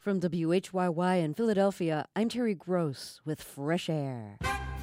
From WHYY in Philadelphia, I'm Terry Gross with Fresh Air.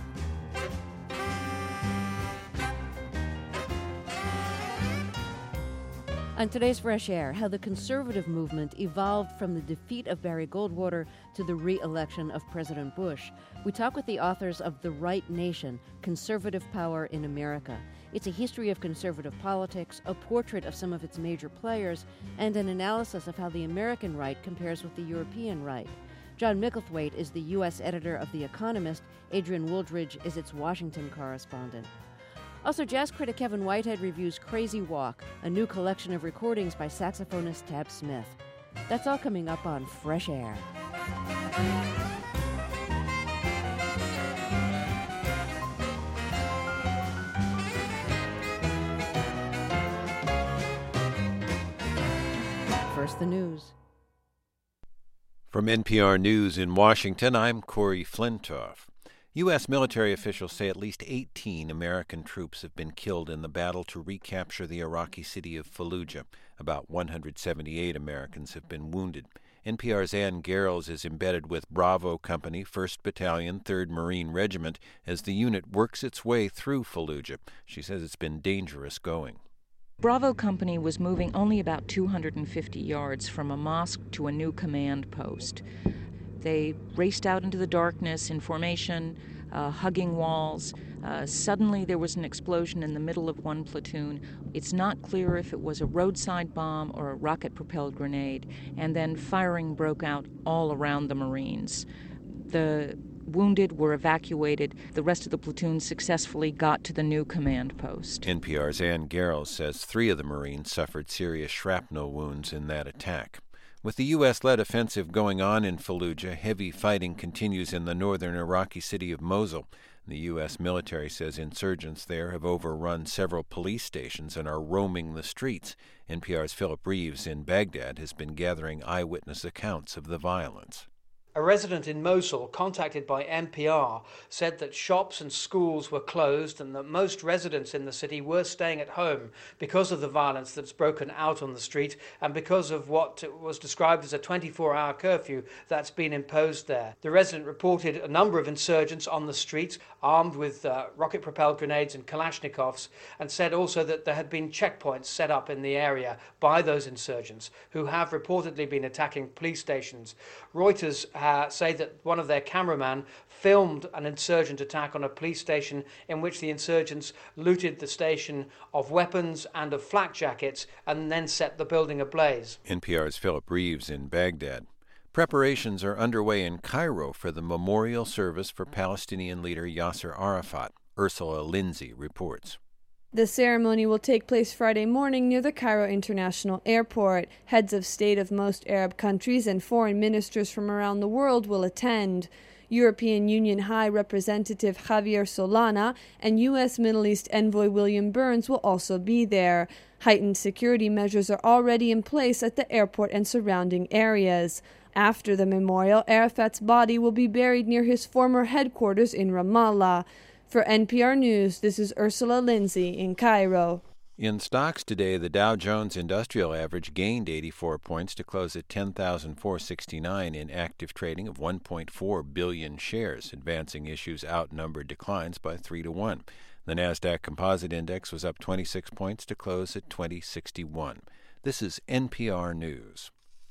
On today's Fresh Air, how the conservative movement evolved from the defeat of Barry Goldwater to the re-election of President Bush. We talk with the authors of The Right Nation, Conservative Power in America. It's a history of conservative politics, a portrait of some of its major players, and an analysis of how the American right compares with the European right. John Micklethwaite is the U.S. editor of The Economist. Adrian Wooldridge is its Washington correspondent. Also, jazz critic Kevin Whitehead reviews Crazy Walk, a new collection of recordings by saxophonist Tab Smith. That's all coming up on Fresh Air. First, the news. From NPR News in Washington, I'm Corey Flintoff. U.S. military officials say at least 18 American troops have been killed in the battle to recapture the Iraqi city of Fallujah. About 178 Americans have been wounded. NPR's Ann Garrels is embedded with Bravo Company, 1st Battalion, 3rd Marine Regiment, as the unit works its way through Fallujah. She says it's been dangerous going. Bravo Company was moving only about 250 yards from a mosque to a new command post. They raced out into the darkness in formation, hugging walls. Suddenly there was an explosion in the middle of one platoon. It's not clear if it was a roadside bomb or a rocket-propelled grenade, and then firing broke out all around the Marines. The wounded were evacuated. The rest of the platoon successfully got to the new command post. NPR's Ann Garrels says 3 of the Marines suffered serious shrapnel wounds in that attack. With the U.S.-led offensive going on in Fallujah, heavy fighting continues in the northern Iraqi city of Mosul. The U.S. military says insurgents there have overrun several police stations and are roaming the streets. NPR's Philip Reeves in Baghdad has been gathering eyewitness accounts of the violence. A resident in Mosul, contacted by NPR, said that shops and schools were closed and that most residents in the city were staying at home because of the violence that's broken out on the street and because of what was described as a 24-hour curfew that's been imposed there. The resident reported a number of insurgents on the streets, armed with rocket-propelled grenades and Kalashnikovs, and said also that there had been checkpoints set up in the area by those insurgents, who have reportedly been attacking police stations. Reuters say that one of their cameramen filmed an insurgent attack on a police station in which the insurgents looted the station of weapons and of flak jackets and then set the building ablaze. NPR's Philip Reeves in Baghdad. Preparations are underway in Cairo for the memorial service for Palestinian leader Yasser Arafat. Ursula Lindsay reports. The ceremony will take place Friday morning near the Cairo International Airport. Heads of state of most Arab countries and foreign ministers from around the world will attend. European Union High Representative Javier Solana and U.S. Middle East Envoy William Burns will also be there. Heightened security measures are already in place at the airport and surrounding areas. After the memorial, Arafat's body will be buried near his former headquarters in Ramallah. For NPR News, this is Ursula Lindsay in Cairo. In stocks today, the Dow Jones Industrial Average gained 84 points to close at 10,469 in active trading of 1.4 billion shares. Advancing issues outnumbered declines by 3-1. The Nasdaq Composite Index was up 26 points to close at 2061. This is NPR News.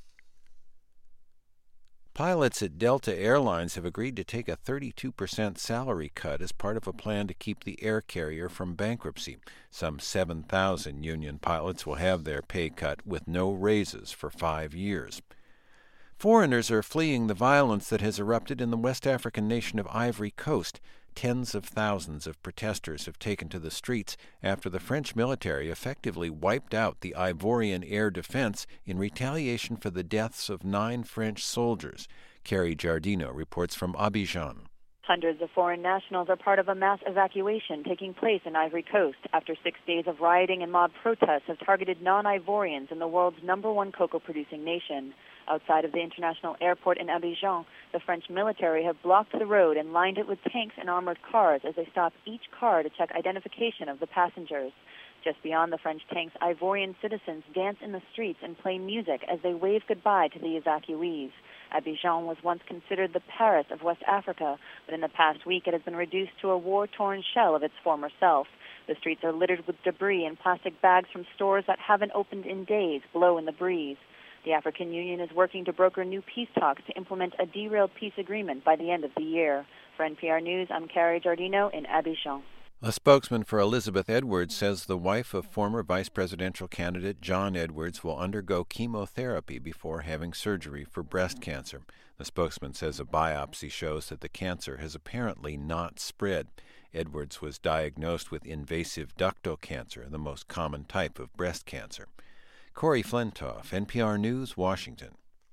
Pilots at Delta Airlines have agreed to take a 32% salary cut as part of a plan to keep the air carrier from bankruptcy. Some 7,000 union pilots will have their pay cut with no raises for 5 years. Foreigners are fleeing the violence that has erupted in the West African nation of Ivory Coast. Tens of thousands of protesters have taken to the streets after the French military effectively wiped out the Ivorian air defense in retaliation for the deaths of 9 French soldiers. Carrie Giardino reports from Abidjan. Hundreds of foreign nationals are part of a mass evacuation taking place in Ivory Coast after 6 days of rioting and mob protests have targeted non-Ivorians in the world's #1 cocoa-producing nation. Outside of the international airport in Abidjan, the French military have blocked the road and lined it with tanks and armored cars as they stop each car to check identification of the passengers. Just beyond the French tanks, Ivorian citizens dance in the streets and play music as they wave goodbye to the evacuees. Abidjan was once considered the Paris of West Africa, but in the past week it has been reduced to a war-torn shell of its former self. The streets are littered with debris and plastic bags from stores that haven't opened in days blow in the breeze. The African Union is working to broker new peace talks to implement a derailed peace agreement by the end of the year. For NPR News, I'm Carrie Giardino in Abidjan. A spokesman for Elizabeth Edwards says the wife of former vice presidential candidate John Edwards will undergo chemotherapy before having surgery for breast cancer. The spokesman says a biopsy shows that the cancer has apparently not spread. Edwards was diagnosed with invasive ductal cancer, the most common type of breast cancer. Corey Flintoff, NPR News, Washington.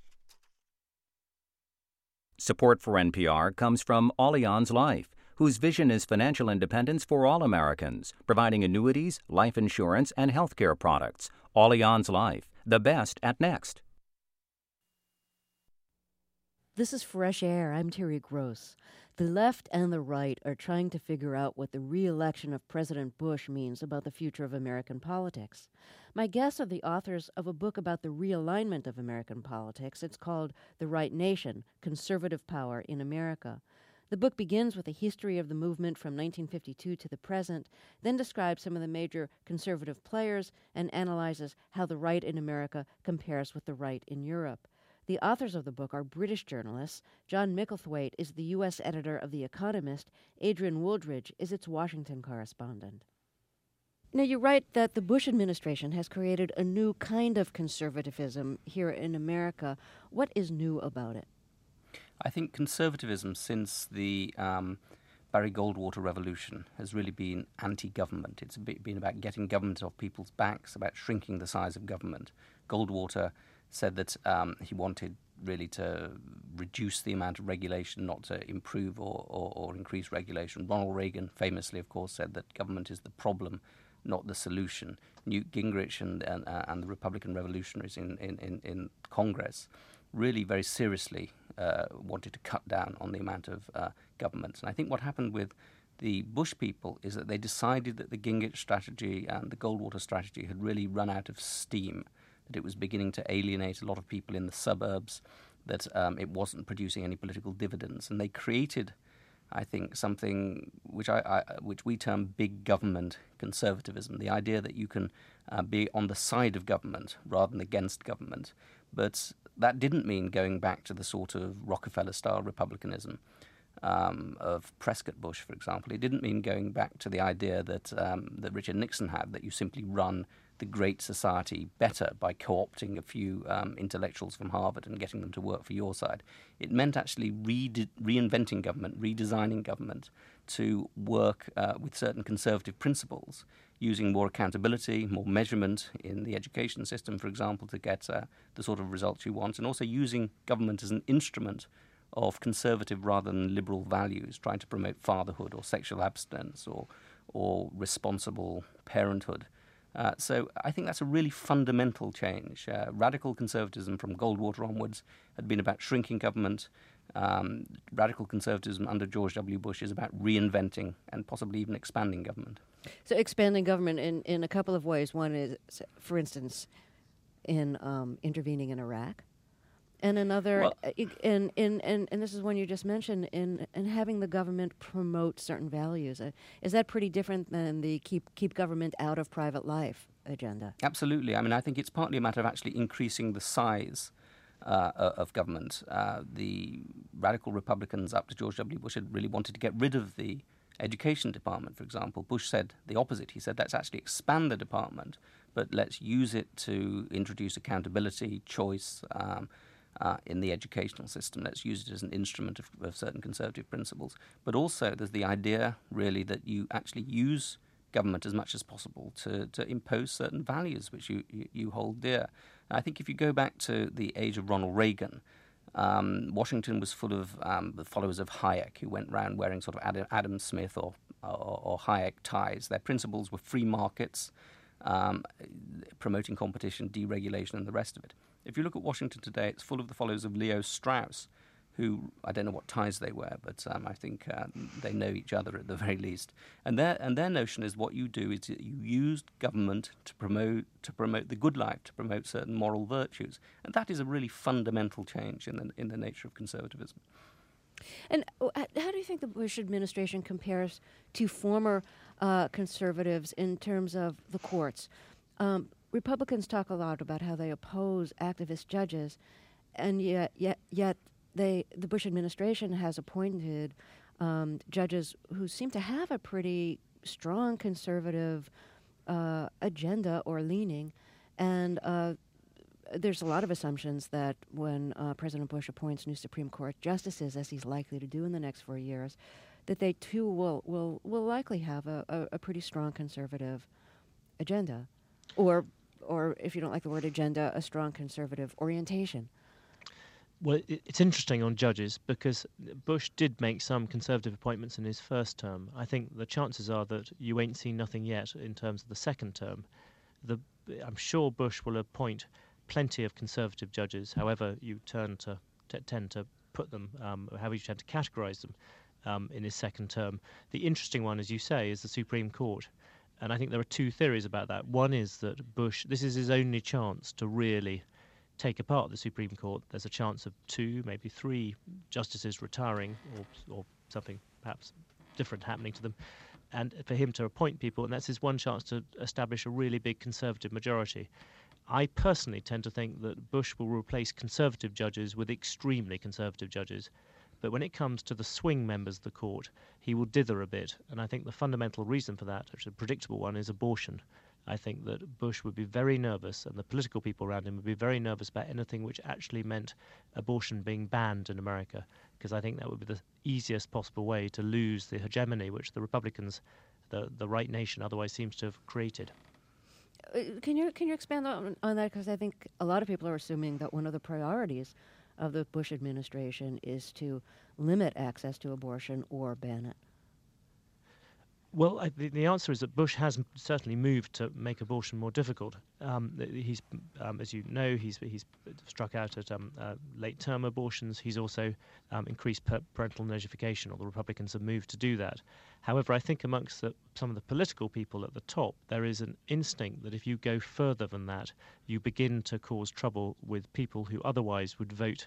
Support for NPR comes from Allianz Life, whose vision is financial independence for all Americans, providing annuities, life insurance, and health care products. Allianz Life, the best at next. This is Fresh Air. I'm Terry Gross. The left and the right are trying to figure out what the re-election of President Bush means about the future of American politics. My guests are the authors of a book about the realignment of American politics. It's called The Right Nation, Conservative Power in America. The book begins with a history of the movement from 1952 to the present, then describes some of the major conservative players and analyzes how the right in America compares with the right in Europe. The authors of the book are British journalists. John Micklethwaite is the U.S. editor of The Economist. Adrian Wooldridge is its Washington correspondent. Now, you write that the Bush administration has created a new kind of conservatism here in America. What is new about it? I think conservatism since the Barry Goldwater revolution has really been anti-government. It's been about getting government off people's backs, about shrinking the size of government. Goldwater said that he wanted really to reduce the amount of regulation, not to improve or increase regulation. Ronald Reagan famously, of course, said that government is the problem, not the solution. Newt Gingrich and the Republican revolutionaries in Congress really very seriously wanted to cut down on the amount of government. And I think what happened with the Bush people is that they decided that the Gingrich strategy and the Goldwater strategy had really run out of steam, that it was beginning to alienate a lot of people in the suburbs, that it wasn't producing any political dividends. And they created, I think, something which we term big government conservatism, the idea that you can be on the side of government rather than against government. But that didn't mean going back to the sort of Rockefeller-style republicanism of Prescott Bush, for example. It didn't mean going back to the idea that that Richard Nixon had, that you simply run the great society better by co-opting a few intellectuals from Harvard and getting them to work for your side. It meant actually reinventing government, redesigning government to work with certain conservative principles, using more accountability, more measurement in the education system, for example, to get the sort of results you want, and also using government as an instrument of conservative rather than liberal values, trying to promote fatherhood or sexual abstinence or responsible parenthood. So I think that's a really fundamental change. Radical conservatism from Goldwater onwards had been about shrinking government. Radical conservatism under George W. Bush is about reinventing and possibly even expanding government. So expanding government in a couple of ways. One is, for instance, in intervening in Iraq. And another, and this is one you just mentioned, in having the government promote certain values. Is that pretty different than the keep government out of private life agenda? Absolutely. I mean, I think it's partly a matter of actually increasing the size of government. The radical Republicans up to George W. Bush had really wanted to get rid of the education department, for example. Bush said the opposite. He said, let's actually expand the department, but let's use it to introduce accountability, choice, in the educational system. Let's use it as an instrument of certain conservative principles. But also there's the idea, really, that you actually use government as much as possible to impose certain values which you hold dear. And I think if you go back to the age of Ronald Reagan, Washington was full of the followers of Hayek, who went around wearing sort of Adam Smith or Hayek ties. Their principles were free markets, promoting competition, deregulation, and the rest of it. If you look at Washington today, it's full of the followers of Leo Strauss, who, I don't know what ties they wear, but I think they know each other at the very least. And their notion is what you do is you use government to promote the good life, to promote certain moral virtues. And that is a really fundamental change in the nature of conservatism. And how do you think the Bush administration compares to former conservatives in terms of the courts? Republicans talk a lot about how they oppose activist judges, and yet the Bush administration has appointed judges who seem to have a pretty strong conservative agenda or leaning, and there's a lot of assumptions that when President Bush appoints new Supreme Court justices, as he's likely to do in the next 4 years, that they too will likely have a pretty strong conservative agenda, or if you don't like the word agenda, a strong conservative orientation. Well, it's interesting on judges because Bush did make some conservative appointments in his first term. I think the chances are that you ain't seen nothing yet in terms of the second term. I'm sure Bush will appoint plenty of conservative judges, however you tend to put them, however you tend to categorize them in his second term. The interesting one, as you say, is the Supreme Court. And I think there are two theories about that. One is that Bush, this is his only chance to really take apart the Supreme Court. There's a chance of 2, maybe 3 justices retiring or something perhaps different happening to them, and for him to appoint people, and that's his one chance to establish a really big conservative majority. I personally tend to think that Bush will replace conservative judges with extremely conservative judges, but when it comes to the swing members of the court, he will dither a bit, and I think the fundamental reason for that, which is a predictable one, is abortion. I think that Bush would be very nervous, and the political people around him would be very nervous about anything which actually meant abortion being banned in America, because I think that would be the easiest possible way to lose the hegemony which the Republicans, the right nation, otherwise seems to have created. Can you expand on that? Because I think a lot of people are assuming that one of the priorities of the Bush administration is to limit access to abortion or ban it. Well, the answer is that Bush has certainly moved to make abortion more difficult. He's, as you know, he's struck out at late-term abortions. He's also increased parental notification, or the Republicans have moved to do that. However, I think amongst some of the political people at the top, there is an instinct that if you go further than that, you begin to cause trouble with people who otherwise would vote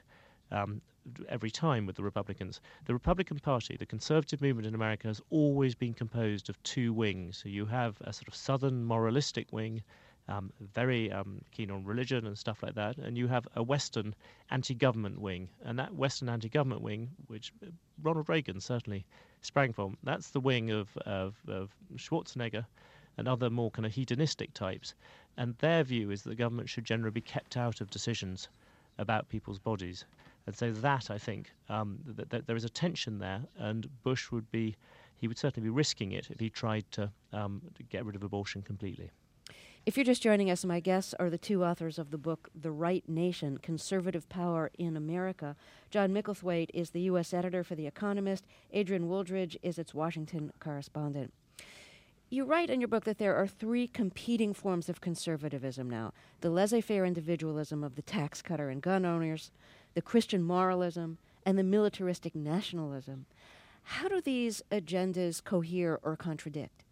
every time with the Republicans. The Republican Party, the conservative movement in America, has always been composed of 2 wings. So you have a sort of southern moralistic wing, very keen on religion and stuff like that, and you have a western anti-government wing. And that western anti-government wing, which Ronald Reagan certainly sprang from, that's the wing of Schwarzenegger and other more kind of hedonistic types. And their view is that the government should generally be kept out of decisions about people's bodies. And so that, I think, that there is a tension there, and Bush would certainly be risking it if he tried to get rid of abortion completely. If you're just joining us, my guests are the 2 authors of the book, The Right Nation, Conservative Power in America. John Micklethwait is the U.S. editor for The Economist. Adrian Wooldridge is its Washington correspondent. You write in your book that there are 3 competing forms of conservatism now: the laissez-faire individualism of the tax cutter and gun owners, the Christian moralism, and the militaristic nationalism. How do these agendas cohere or contradict?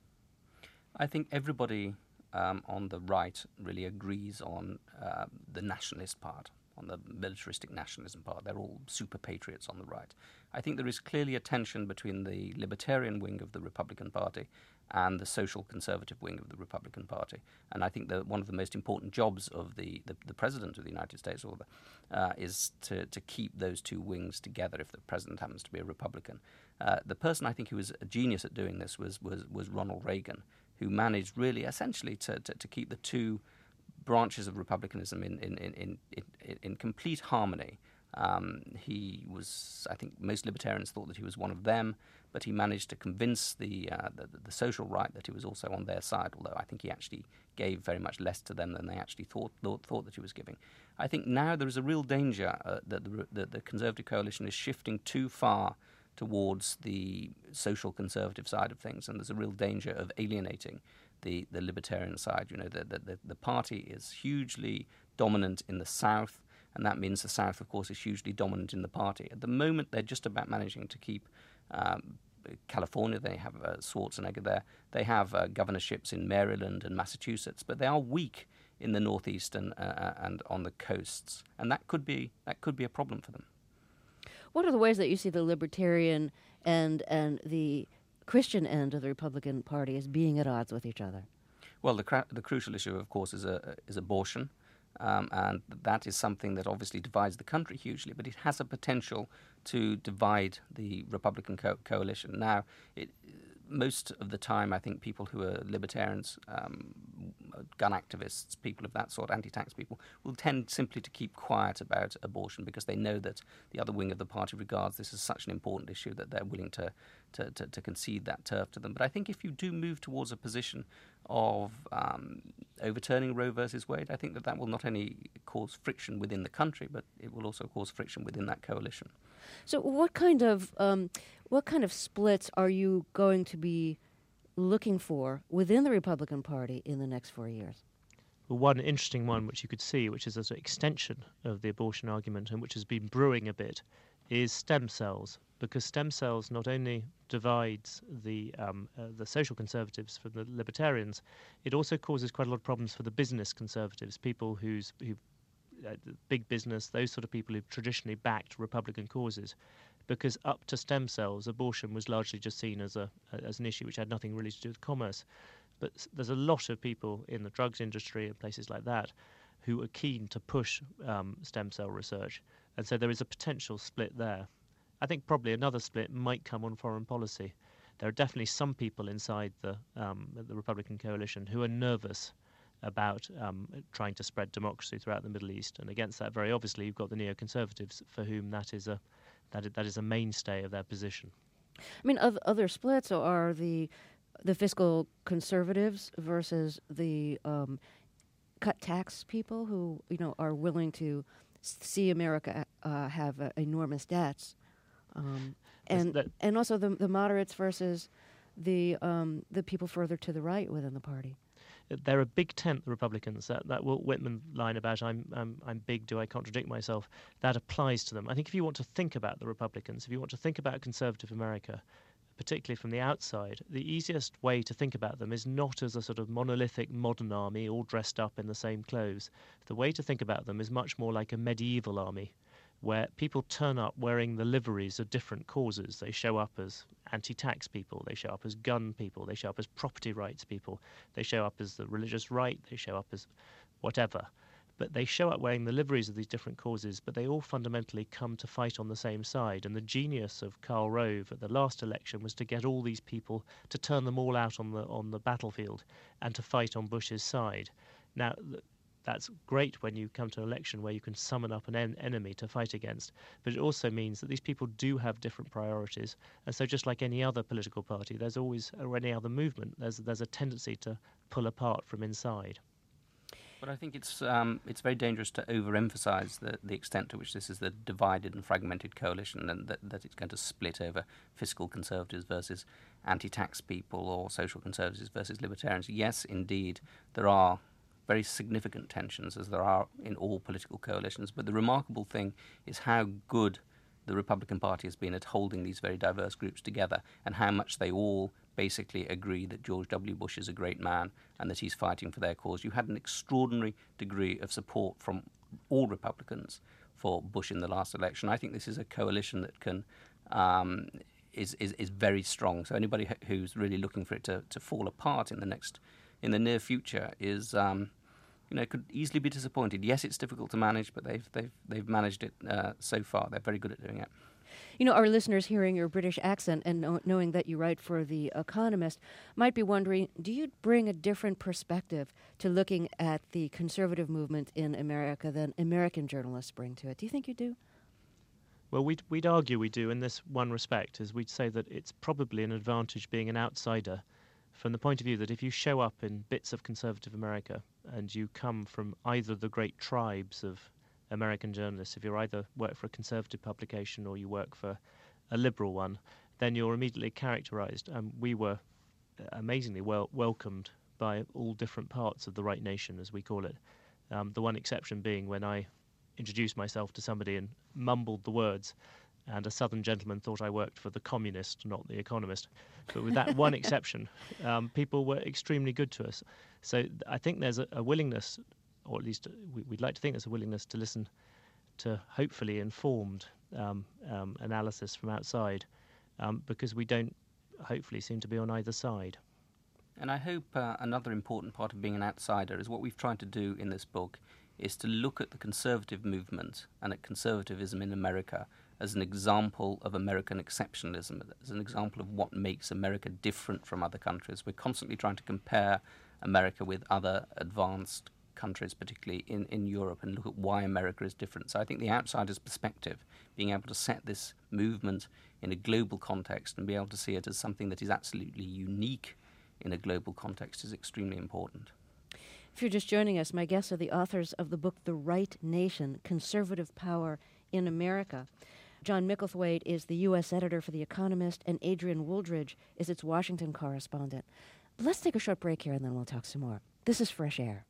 I think everybody on the right really agrees on the nationalist part, on the militaristic nationalism part. They're all super patriots on the right. I think there is clearly a tension between the libertarian wing of the Republican Party and the social conservative wing of the Republican Party. And I think that one of the most important jobs of the President of the United States is to keep those 2 wings together if the President happens to be a Republican. The person I think who was a genius at doing this was Ronald Reagan, who managed really essentially to keep the 2 branches of republicanism in complete harmony. He was, I think most libertarians thought that he was one of them, but he managed to convince the social right that he was also on their side, although I think he actually gave very much less to them than they actually thought that he was giving. I think now there is a real danger that the Conservative coalition is shifting too far towards the social conservative side of things, and there's a real danger of alienating the libertarian side. You know, the party is hugely dominant in the South. and that means the South, of course, is hugely dominant in the party. At the moment, they're just about managing to keep California. They have Schwarzenegger there. They have governorships in Maryland and Massachusetts, but they are weak in the Northeast and on the coasts, and that could be a problem for them. What are the ways that you see the libertarian and the Christian end of the Republican Party as being at odds with each other? Well, the crucial issue, of course, is abortion, and that is something that obviously divides the country hugely, but it has a potential to divide the Republican coalition. Now, most of the time, I think people who are libertarians, gun activists, people of that sort, anti-tax people, will tend simply to keep quiet about abortion because they know that the other wing of the party regards this as such an important issue that they're willing to concede that turf to them. But I think if you do move towards a position of overturning Roe versus Wade, I think that will not only cause friction within the country, but it will also cause friction within that coalition. So what kind of splits are you going to be looking for within the Republican Party in the next 4 years? Well, one interesting one which you could see, which is an extension of the abortion argument and which has been brewing a bit, is stem cells. Because stem cells not only divides the social conservatives from the libertarians, it also causes quite a lot of problems for the business conservatives, people who big business, those sort of people who've traditionally backed Republican causes. Because up to stem cells, abortion was largely just seen as an issue which had nothing really to do with commerce. But there's a lot of people in the drugs industry and places like that who are keen to push stem cell research, and so there is a potential split there. I think probably another split might come on foreign policy. There are definitely some people inside the Republican coalition who are nervous about trying to spread democracy throughout the Middle East, and against that, very obviously, you've got the neoconservatives, for whom that is a mainstay of their position. I mean, other splits are the fiscal conservatives versus the cut tax people who are willing to see America have enormous debts, and also the moderates versus the people further to the right within the party. They're a big tent, the Republicans. That Walt Whitman line about I'm big, do I contradict myself? That applies to them. I think if you want to think about the Republicans, if you want to think about conservative America, particularly from the outside, the easiest way to think about them is not as a sort of monolithic modern army all dressed up in the same clothes. The way to think about them is much more like a medieval army, where people turn up wearing the liveries of different causes. They show up as anti-tax people, they show up as gun people, they show up as property rights people, they show up as the religious right, they show up as whatever. But they show up wearing the liveries of these different causes, but they all fundamentally come to fight on the same side. And the genius of Karl Rove at the last election was to get all these people, to turn them all out on the battlefield and to fight on Bush's side. Now, that's great when you come to an election where you can summon up an enemy to fight against, but it also means that these people do have different priorities, and so just like any other political party, there's always, or any other movement, there's a tendency to pull apart from inside. But I think it's very dangerous to overemphasize the extent to which this is the divided and fragmented coalition, and that it's going to split over fiscal conservatives versus anti-tax people or social conservatives versus libertarians. Yes, indeed, there are very significant tensions, as there are in all political coalitions. But the remarkable thing is how good the Republican Party has been at holding these very diverse groups together, and how much they all basically agree that George W. Bush is a great man and that he's fighting for their cause. You had an extraordinary degree of support from all Republicans for Bush in the last election. I think this is a coalition that can is very strong. So anybody who's really looking for it to fall apart in the near future is could easily be disappointed. Yes, it's difficult to manage, but they've managed it so far. They're very good at doing it. Our listeners hearing your British accent and knowing that you write for The Economist might be wondering, do you bring a different perspective to looking at the conservative movement in America than American journalists bring to it? Do you think you do? Well, we'd argue we do in this one respect, is we'd say that it's probably an advantage being an outsider, from the point of view that if you show up in bits of conservative America and you come from either of the great tribes of American journalists, if you either work for a conservative publication or you work for a liberal one, then you're immediately characterized. We were amazingly welcomed by all different parts of the right nation, as we call it. The one exception being when I introduced myself to somebody and mumbled the words, and a Southern gentleman thought I worked for The Communist, not The Economist. But with that one exception, people were extremely good to us. So I think there's a willingness, or at least we'd like to think there's a willingness to listen to hopefully informed analysis from outside, because we don't hopefully seem to be on either side. And I hope another important part of being an outsider is what we've tried to do in this book is to look at the conservative movement and at conservatism in America as an example of American exceptionalism, as an example of what makes America different from other countries. We're constantly trying to compare America with other advanced countries, particularly in Europe, and look at why America is different. So I think the outsider's perspective, being able to set this movement in a global context and be able to see it as something that is absolutely unique in a global context, is extremely important. If you're just joining us, my guests are the authors of the book The Right Nation, Conservative Power in America. John Micklethwait is the U.S. editor for The Economist, and Adrian Wooldridge is its Washington correspondent. Let's take a short break here, and then we'll talk some more. This is Fresh Air.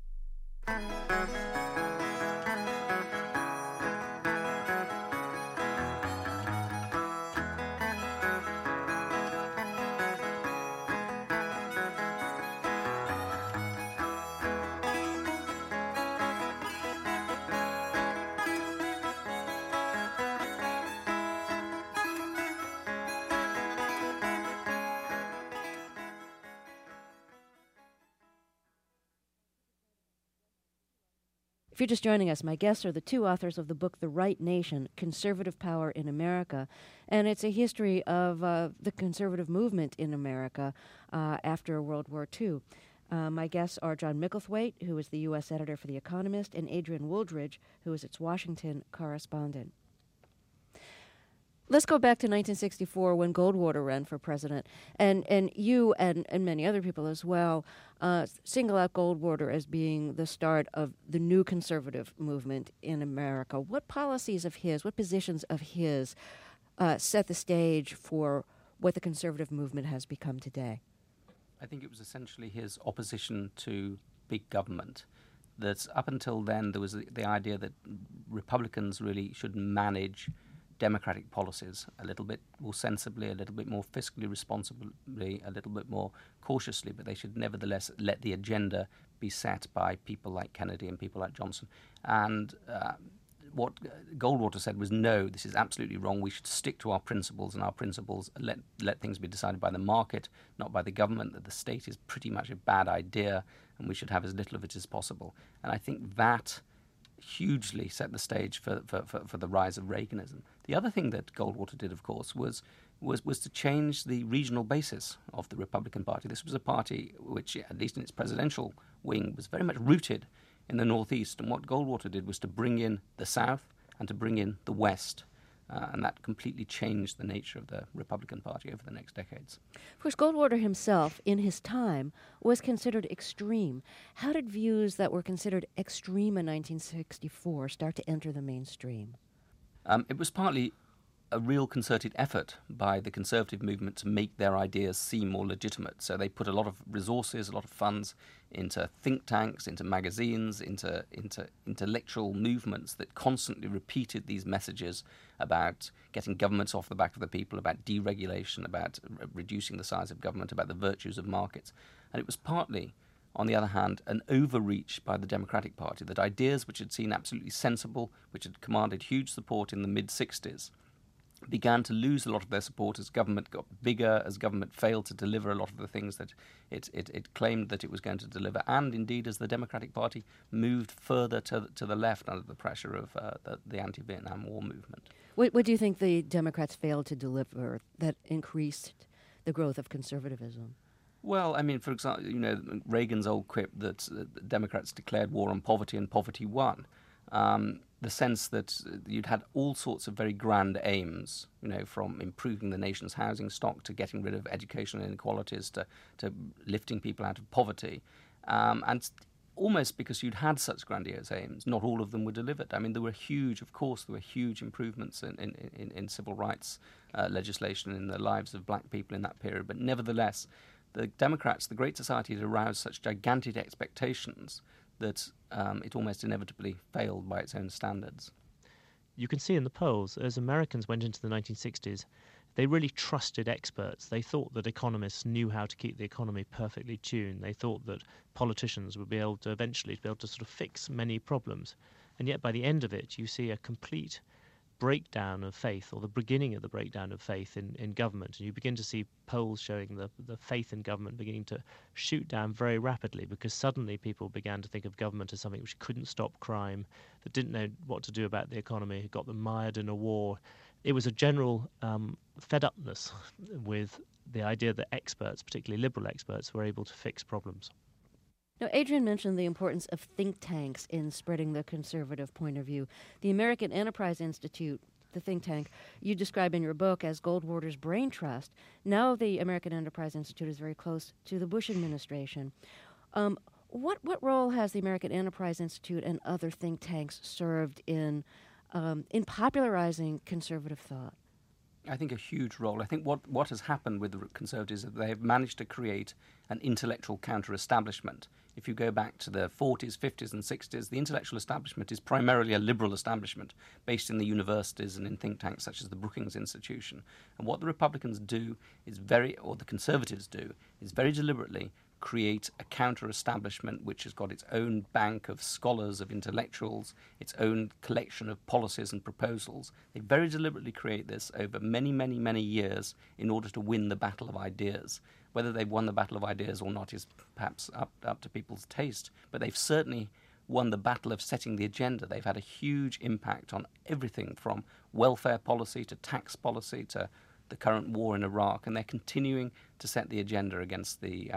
If you're just joining us, my guests are the two authors of the book The Right Nation, Conservative Power in America, and it's a history of the conservative movement in America after World War II. My guests are John Micklethwait, who is the U.S. editor for The Economist, and Adrian Wooldridge, who is its Washington correspondent. Let's go back to 1964 when Goldwater ran for president, and you and many other people as well single out Goldwater as being the start of the new conservative movement in America. What policies of his, what positions of his set the stage for what the conservative movement has become today? I think it was essentially his opposition to big government. That up until then there was the idea that Republicans really should manage democratic policies a little bit more sensibly, a little bit more fiscally responsibly, a little bit more cautiously, but they should nevertheless let the agenda be set by people like Kennedy and people like Johnson. And what Goldwater said was, no, this is absolutely wrong. We should stick to our principles, and our principles let things be decided by the market, not by the government, that the state is pretty much a bad idea and we should have as little of it as possible. And I think that hugely set the stage for the rise of Reaganism. The other thing that Goldwater did, of course, was to change the regional basis of the Republican Party. This was a party which, at least in its presidential wing, was very much rooted in the Northeast. And what Goldwater did was to bring in the South and to bring in the West. And that completely changed the nature of the Republican Party over the next decades. Of course, Goldwater himself, in his time, was considered extreme. How did views that were considered extreme in 1964 start to enter the mainstream? It was partly a real concerted effort by the conservative movement to make their ideas seem more legitimate. So they put a lot of resources, a lot of funds into think tanks, into magazines, into intellectual movements that constantly repeated these messages about getting governments off the back of the people, about deregulation, about reducing the size of government, about the virtues of markets. And it was partly, on the other hand, an overreach by the Democratic Party, that ideas which had seemed absolutely sensible, which had commanded huge support in the mid-60s, began to lose a lot of their support as government got bigger, as government failed to deliver a lot of the things that it claimed that it was going to deliver, and indeed as the Democratic Party moved further to the left under the pressure of the anti-Vietnam War movement. What do you think the Democrats failed to deliver that increased the growth of conservatism? Well, I mean, for example, Reagan's old quip that Democrats declared war on poverty and poverty won. The sense that you'd had all sorts of very grand aims, from improving the nation's housing stock to getting rid of educational inequalities to lifting people out of poverty. And almost because you'd had such grandiose aims, not all of them were delivered. I mean, there were huge improvements in civil rights legislation in the lives of black people in that period. But nevertheless, the Democrats, the Great Society, had aroused such gigantic expectations that it almost inevitably failed by its own standards. You can see in the polls, as Americans went into the 1960s, they really trusted experts. They thought that economists knew how to keep the economy perfectly tuned. They thought that politicians would be able to eventually sort of fix many problems. And yet by the end of it, you see a complete breakdown of faith, or the beginning of the breakdown of faith in government. And you begin to see polls showing the faith in government beginning to shoot down very rapidly, because suddenly people began to think of government as something which couldn't stop crime, that didn't know what to do about the economy, got them mired in a war. It was a general fed-upness with the idea that experts, particularly liberal experts, were able to fix problems. Now, Adrian mentioned the importance of think tanks in spreading the conservative point of view. The American Enterprise Institute, the think tank you describe in your book as Goldwater's brain trust, now the American Enterprise Institute is very close to the Bush administration. What role has the American Enterprise Institute and other think tanks served in popularizing conservative thought? I think a huge role. I think what has happened with the Conservatives is that they have managed to create an intellectual counter-establishment. If you go back to the 40s, 50s and 60s, the intellectual establishment is primarily a liberal establishment based in the universities and in think tanks such as the Brookings Institution. And what the Republicans do is or the Conservatives do, is very deliberately create a counter-establishment which has got its own bank of scholars, of intellectuals, its own collection of policies and proposals. They very deliberately create this over many, many, many years in order to win the battle of ideas. Whether they've won the battle of ideas or not is perhaps up to people's taste, but they've certainly won the battle of setting the agenda. They've had a huge impact on everything from welfare policy to tax policy to the current war in Iraq, and they're continuing to set the agenda against the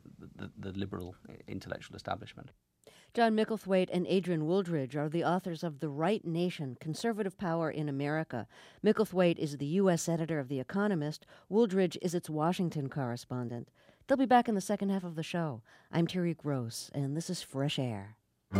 liberal intellectual establishment. John Micklethwaite and Adrian Wooldridge are the authors of The Right Nation, Conservative Power in America. Micklethwaite is the U.S. editor of The Economist. Wooldridge is its Washington correspondent. They'll be back in the second half of the show. I'm Terry Gross, and this is Fresh Air.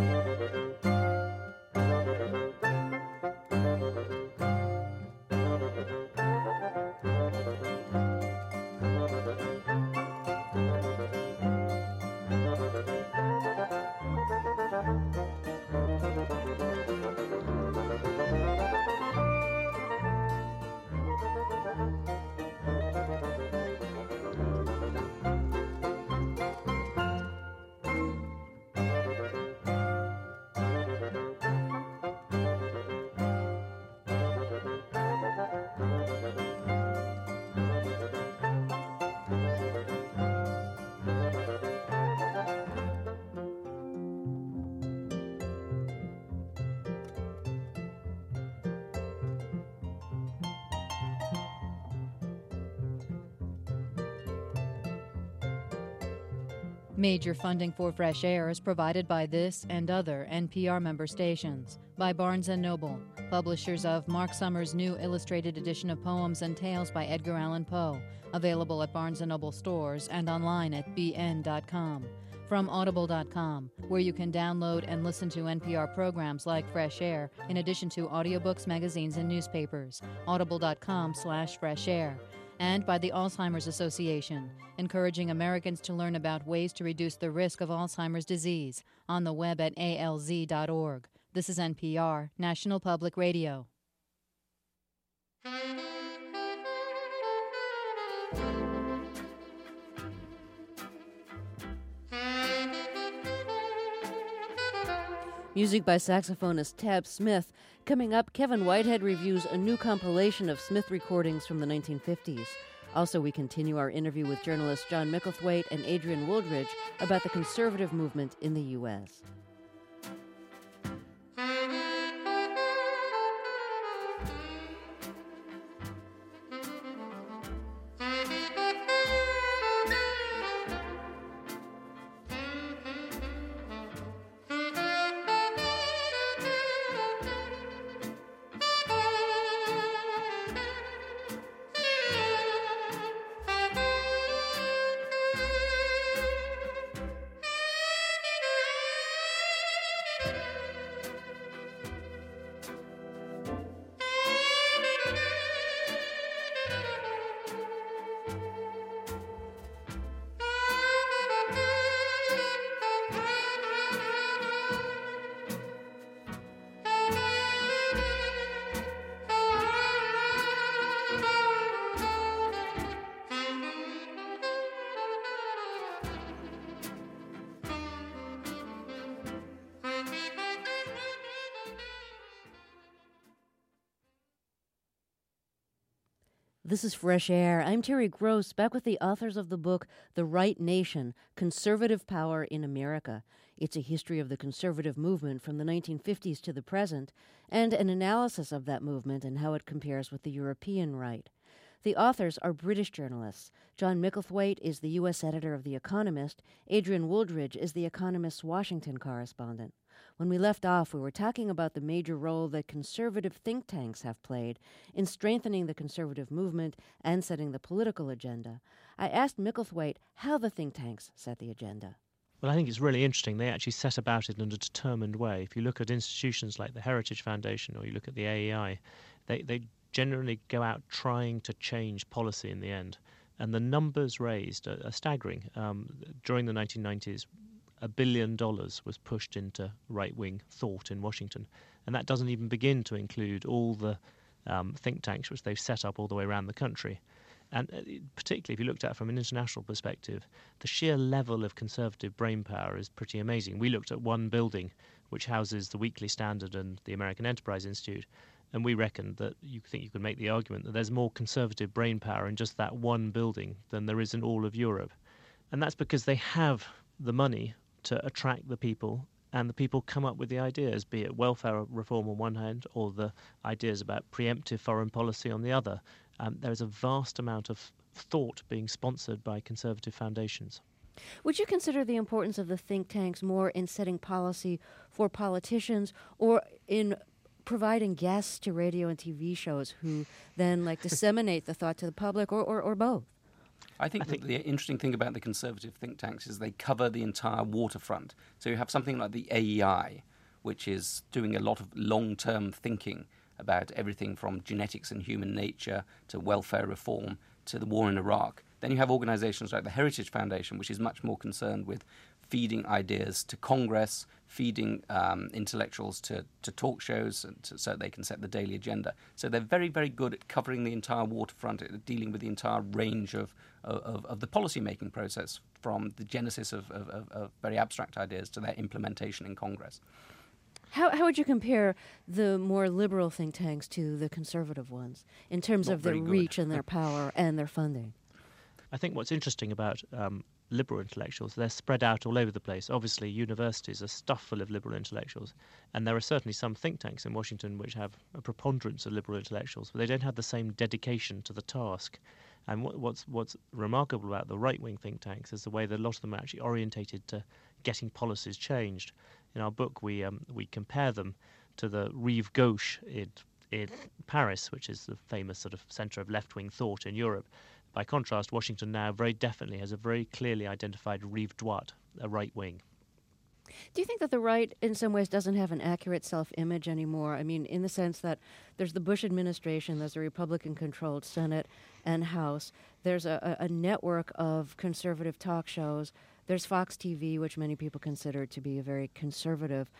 Major funding for Fresh Air is provided by this and other NPR member stations, by Barnes & Noble, publishers of Mark Summers' new illustrated edition of poems and tales by Edgar Allan Poe, available at Barnes & Noble stores and online at bn.com. From Audible.com, where you can download and listen to NPR programs like Fresh Air, in addition to audiobooks, magazines, and newspapers. Audible.com/Fresh Air. And by the Alzheimer's Association, encouraging Americans to learn about ways to reduce the risk of Alzheimer's disease, on the web at alz.org. This is NPR, National Public Radio. Music by saxophonist Tab Smith. Coming up, Kevin Whitehead reviews a new compilation of Smith recordings from the 1950s. Also, we continue our interview with journalists John Micklethwaite and Adrian Wooldridge about the conservative movement in the U.S. This is Fresh Air. I'm Terry Gross, back with the authors of the book, The Right Nation, Conservative Power in America. It's a history of the conservative movement from the 1950s to the present, and an analysis of that movement and how it compares with the European right. The authors are British journalists. John Micklethwaite is the U.S. editor of The Economist. Adrian Wooldridge is The Economist's Washington correspondent. When we left off, we were talking about the major role that conservative think tanks have played in strengthening the conservative movement and setting the political agenda. I asked Micklethwaite how the think tanks set the agenda. Well, I think it's really interesting. They actually set about it in a determined way. If you look at institutions like the Heritage Foundation or you look at the AEI, they generally go out trying to change policy in the end. And the numbers raised are staggering. During the 1990s, $1 billion was pushed into right-wing thought in Washington. And that doesn't even begin to include all the think tanks which they've set up all the way around the country. And particularly if you looked at it from an international perspective, the sheer level of conservative brainpower is pretty amazing. We looked at one building which houses the Weekly Standard and the American Enterprise Institute, and we reckoned that you could make the argument that there's more conservative brainpower in just that one building than there is in all of Europe. And that's because they have the money to attract the people, and the people come up with the ideas, be it welfare reform on one hand or the ideas about preemptive foreign policy on the other. There is a vast amount of thought being sponsored by conservative foundations. Would you consider the importance of the think tanks more in setting policy for politicians or in providing guests to radio and TV shows who then disseminate the thought to the public, or both? I think the interesting thing about the conservative think tanks is they cover the entire waterfront. So you have something like the AEI, which is doing a lot of long-term thinking about everything from genetics and human nature to welfare reform to the war in Iraq. Then you have organizations like the Heritage Foundation, which is much more concerned with feeding ideas to Congress, feeding intellectuals to talk shows so they can set the daily agenda. So they're very, very good at covering the entire waterfront, at dealing with the entire range of the policy-making process, from the genesis of very abstract ideas to their implementation in Congress. How would you compare the more liberal think tanks to the conservative ones in terms of their reach and their power and their funding? I think what's interesting about liberal intellectuals, they're spread out all over the place. Obviously, universities are stuffed full of liberal intellectuals, and there are certainly some think tanks in Washington which have a preponderance of liberal intellectuals, but they don't have the same dedication to the task. And what's remarkable about the right-wing think tanks is the way that a lot of them are actually orientated to getting policies changed. In our book, we compare them to the Rive Gauche in Paris, which is the famous sort of centre of left-wing thought in Europe. By contrast, Washington now very definitely has a very clearly identified Rive Droite, a right wing. Do you think that the right, in some ways, doesn't have an accurate self-image anymore? I mean, in the sense that there's the Bush administration, there's a Republican-controlled Senate and House, there's a network of conservative talk shows, there's Fox TV, which many people consider to be a very conservative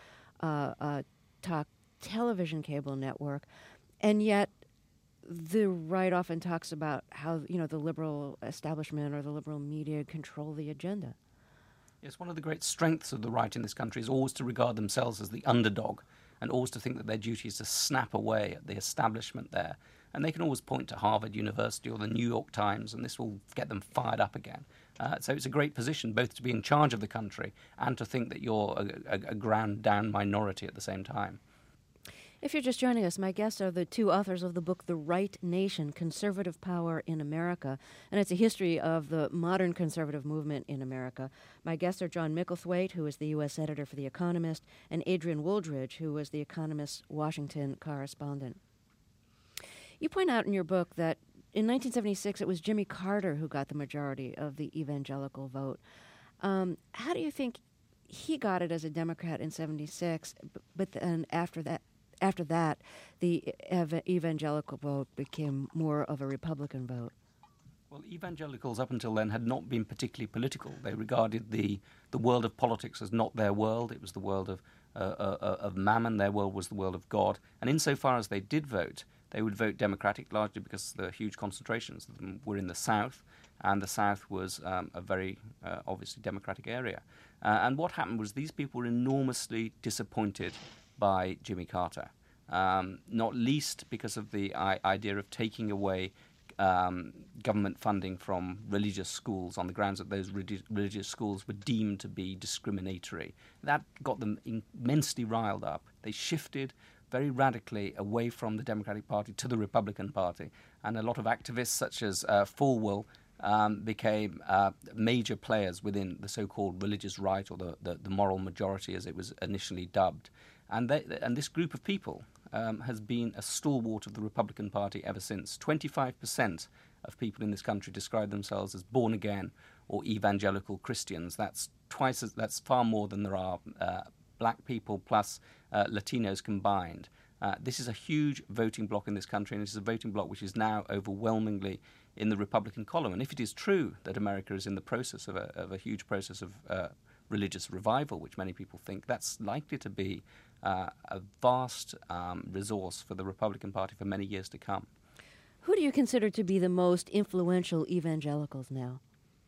talk television cable network, and yet the right often talks about how, the liberal establishment or the liberal media control the agenda. Yes, one of the great strengths of the right in this country is always to regard themselves as the underdog and always to think that their duty is to snap away at the establishment there. And they can always point to Harvard University or the New York Times, and this will get them fired up again. So it's a great position both to be in charge of the country and to think that you're a ground down minority at the same time. If you're just joining us, my guests are the two authors of the book, The Right Nation, Conservative Power in America, and it's a history of the modern conservative movement in America. My guests are John Micklethwaite, who is the U.S. editor for The Economist, and Adrian Wooldridge, who is The Economist's Washington correspondent. You point out in your book that in 1976 it was Jimmy Carter who got the majority of the evangelical vote. How do you think he got it as a Democrat in 76, but then after that, the evangelical vote became more of a Republican vote? Well, evangelicals up until then had not been particularly political. They regarded the world of politics as not their world. It was the world of mammon. Their world was the world of God. And insofar as they did vote, they would vote Democratic, largely because the huge concentrations of them were in the South, and the South was a very obviously Democratic area. And what happened was these people were enormously disappointed by Jimmy Carter, not least because of the idea of taking away government funding from religious schools on the grounds that those religious schools were deemed to be discriminatory. That got them immensely riled up. They shifted very radically away from the Democratic Party to the Republican Party, and a lot of activists such as Falwell became major players within the so-called religious right, or the moral majority as it was initially dubbed. And this group of people has been a stalwart of the Republican Party ever since. 25% of people in this country describe themselves as born again or evangelical Christians. That's far more than there are black people plus Latinos combined. This is a huge voting bloc in this country, and it is a voting bloc which is now overwhelmingly in the Republican column. And if it is true that America is in the process of a huge process of religious revival, which many people think, that's likely to be a vast resource for the Republican Party for many years to come. Who do you consider to be the most influential evangelicals now?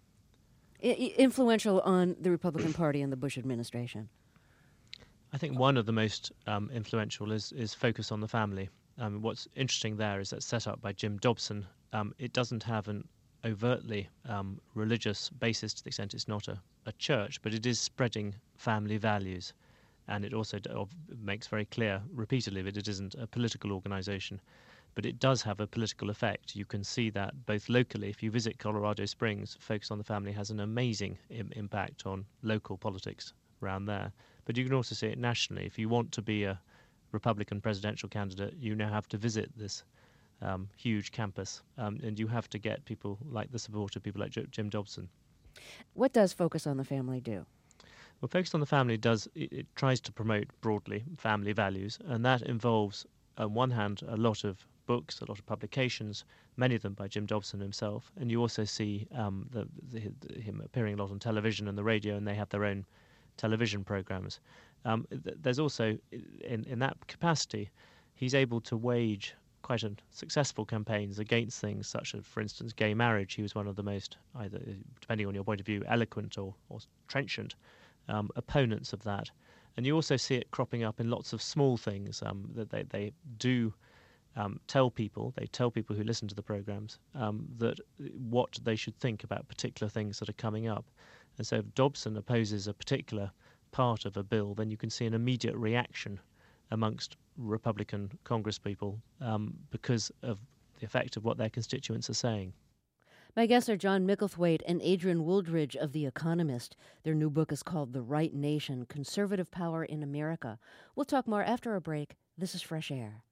Influential on the Republican Party and the Bush administration? I think one of the most influential is Focus on the Family. What's interesting there is that set up by Jim Dobson. It doesn't have an overtly religious basis to the extent it's not a church, but it is spreading family values. And it also makes very clear repeatedly that it isn't a political organisation, but it does have a political effect. You can see that both locally. If you visit Colorado Springs, Focus on the Family has an amazing impact on local politics around there. But you can also see it nationally. If you want to be a Republican presidential candidate, you now have to visit this huge campus, and you have to get people like the support of people like Jim Dobson. What does Focus on the Family do? Well, Focus on the Family it tries to promote broadly family values, and that involves, on one hand, a lot of books, a lot of publications, many of them by Jim Dobson himself, and you also see him appearing a lot on television and the radio, and they have their own television programs. There's also, in that capacity, he's able to wage quite successful campaigns against things such as, for instance, gay marriage. He was one of the most, either depending on your point of view, eloquent or trenchant opponents of that. And you also see it cropping up in lots of small things that they do tell people who listen to the programs that what they should think about particular things that are coming up. And so if Dobson opposes a particular part of a bill, then you can see an immediate reaction amongst Republican congresspeople because of the effect of what their constituents are saying. My guests are John Micklethwait and Adrian Wooldridge of The Economist. Their new book is called The Right Nation, Conservative Power in America. We'll talk more after a break. This is Fresh Air.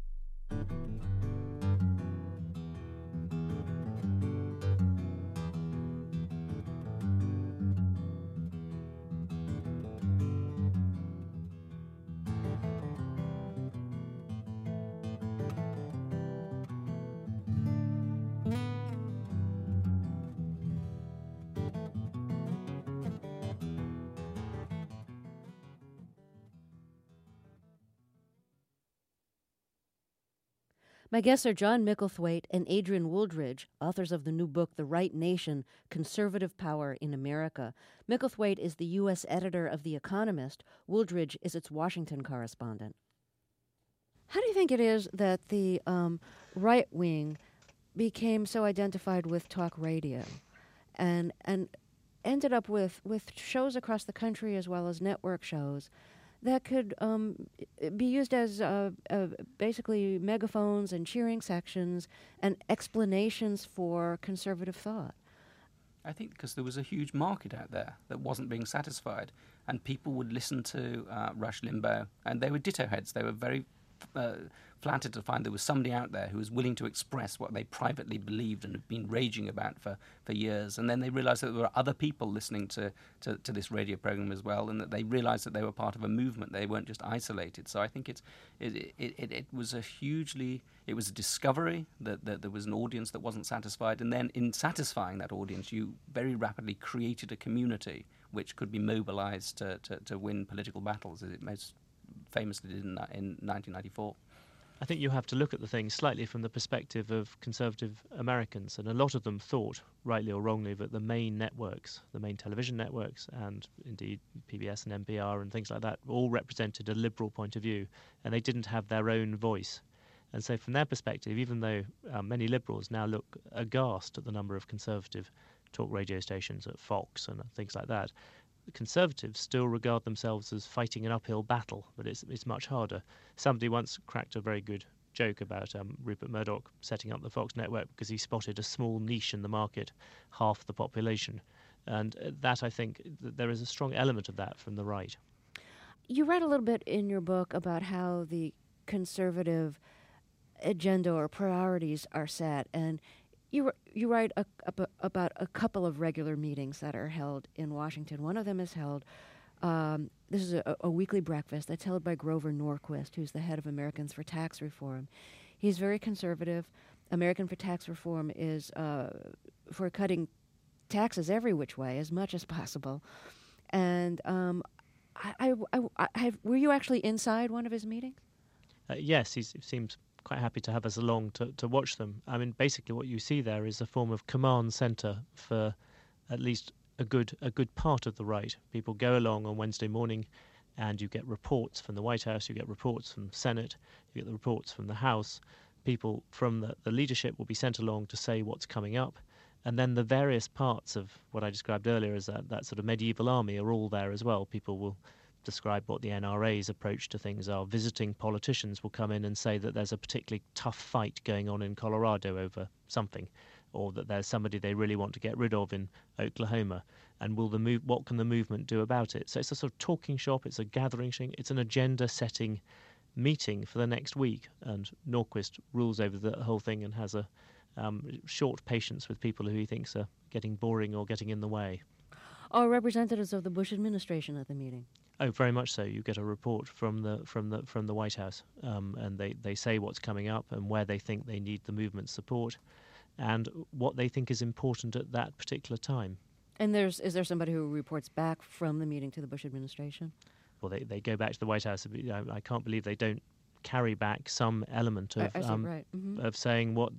My guests are John Micklethwait and Adrian Wooldridge, authors of the new book, The Right Nation, Conservative Power in America. Micklethwait is the U.S. editor of The Economist. Wooldridge is its Washington correspondent. How do you think it is that the right wing became so identified with talk radio and ended up with shows across the country as well as network shows that could be used as basically megaphones and cheering sections and explanations for conservative thought? I think because there was a huge market out there that wasn't being satisfied, and people would listen to Rush Limbaugh, and they were ditto heads. They were very flattered to find there was somebody out there who was willing to express what they privately believed and had been raging about for years. And then they realized that there were other people listening to this radio program as well, and that they realized that they were part of a movement. They weren't just isolated. So I think it was it was a discovery that there was an audience that wasn't satisfied. And then in satisfying that audience, you very rapidly created a community which could be mobilized to win political battles, as it most famously did in 1994. I think you have to look at the thing slightly from the perspective of conservative Americans, and a lot of them thought, rightly or wrongly, that the main networks, the main television networks, and indeed PBS and NPR and things like that, all represented a liberal point of view, and they didn't have their own voice. And so from their perspective, even though many liberals now look aghast at the number of conservative talk radio stations at Fox and things like that, the Conservatives still regard themselves as fighting an uphill battle, but it's much harder. Somebody once cracked a very good joke about Rupert Murdoch setting up the Fox network because he spotted a small niche in the market, half the population. And that, I think, there is a strong element of that from the right. You write a little bit in your book about how the conservative agenda or priorities are set, and you write about a couple of regular meetings that are held in Washington. One of them is held, this is a weekly breakfast that's held by Grover Norquist, who's the head of Americans for Tax Reform. He's very conservative. American for Tax Reform is for cutting taxes every which way as much as possible. And were you actually inside one of his meetings? Yes, he seems quite happy to have us along to watch them. I mean, basically what you see there is a form of command centre for at least a good part of the right. People go along on Wednesday morning and you get reports from the White House, you get reports from the Senate, you get the reports from the House. People from the leadership will be sent along to say what's coming up. And then the various parts of what I described earlier as that sort of medieval army are all there as well. People will describe what the NRA's approach to things are. Visiting politicians will come in and say that there's a particularly tough fight going on in Colorado over something, or that there's somebody they really want to get rid of in Oklahoma, and what can the movement do about it? So it's a sort of talking shop, it's a gathering, it's an agenda-setting meeting for the next week, and Norquist rules over the whole thing and has a short patience with people who he thinks are getting boring or getting in the way. Are representatives of the Bush administration at the meeting? Oh, very much so. You get a report from the White House, and they say what's coming up and where they think they need the movement's support, and what they think is important at that particular time. And is there somebody who reports back from the meeting to the Bush administration? Well, they go back to the White House. I can't believe they don't carry back some element of of saying what